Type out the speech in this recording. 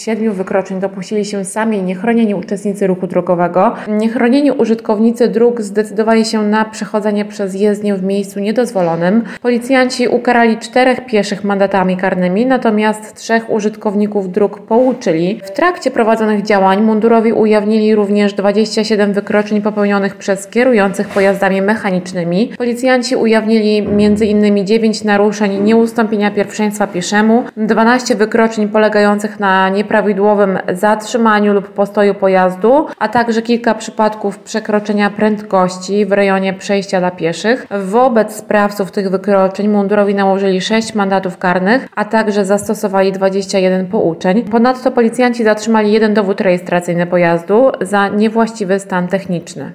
7 wykroczeń dopuścili się sami niechronieni uczestnicy ruchu drogowego. Niechronieni użytkownicy dróg zdecydowali się na przechodzenie przez jezdnię w miejscu niedozwolonym. Policjanci ukarali 4 pieszych mandatami karnymi, natomiast 3 użytkowników dróg pouczyli. W trakcie prowadzonych działań mundurowi ujawnili również 27 wykroczeń popełnionych przez kierujących pojazdami mechanicznymi. Policjanci ujawnili m.in. 9 naruszeń nieustąpienia pierwszeństwa pieszemu, 12 wykroczeń polegających na nieprawidłowym zatrzymaniu lub postoju pojazdu, a także kilka przypadków przekroczenia prędkości w rejonie przejścia dla pieszych. Wobec sprawców tych wykroczeń mundurowi nałożyli 6 mandatów karnych, a także zastosowali 21 pouczeń. Ponadto policjanci zatrzymali 1 dowód rejestracyjny pojazdu za niewłaściwy stan techniczny.